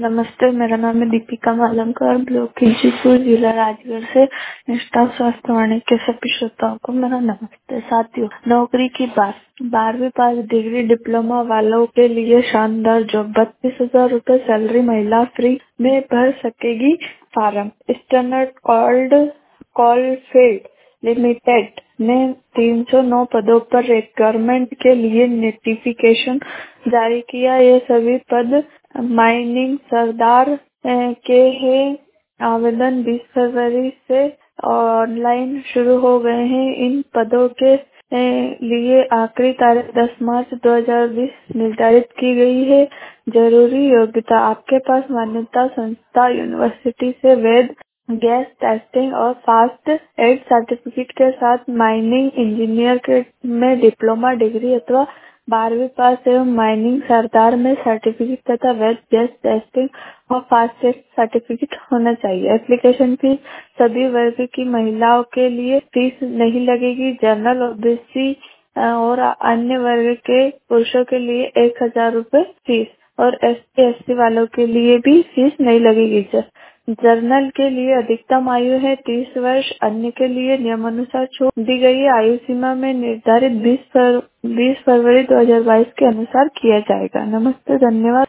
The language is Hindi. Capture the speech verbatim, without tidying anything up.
नमस्ते, मेरा नाम है दीपिका मालंकर, ब्लॉक खिलचीपुर, जिला राजगढ़ से। निष्ठा स्वास्थ्य वाणिज्य के सभी श्रोताओं को मेरा नमस्ते। साथियों, नौकरी की बात। बारहवीं पास डिग्री डिप्लोमा वालों के लिए शानदार जॉब। बत्तीस हजार रूपए सैलरी, महिला फ्री में भर सकेगी form. Standard called coalfield limited ने तीन सौ नौ पदों पर रिक्वायरमेंट के लिए नोटिफिकेशन जारी किया। ये सभी पद माइनिंग सरदार अ, के हैं। आवेदन बीस फरवरी से ऑनलाइन शुरू हो गए हैं। इन पदों के अ, लिए आखिरी तारीख दस मार्च दो हज़ार बीस निर्धारित की गई है। जरूरी योग्यता: आपके पास मान्यता संस्था यूनिवर्सिटी से वैध गैस टेस्टिंग और फास्ट एड सर्टिफिकेट के साथ माइनिंग इंजीनियर के में डिप्लोमा डिग्री अथवा बारहवीं पास एवं माइनिंग सरदार में सर्टिफिकेट तथा वैध गैस टेस्टिंग और फास्ट एड सर्टिफिकेट होना चाहिए। एप्लीकेशन फीस: सभी वर्ग की महिलाओं के लिए फीस नहीं लगेगी। जनरल, ओबीसी और अन्य वर्ग के पुरुषों के लिए एक हजार रूपए फीस और एस टी एस सी वालों के लिए भी फीस नहीं लगेगी। जर्नल के लिए अधिकतम आयु है तीस वर्ष, अन्य के लिए नियमानुसार छूट दी गई है। आयु सीमा में निर्धारित बीस फरवरी दो हज़ार बाईस के अनुसार किया जाएगा। नमस्ते, धन्यवाद।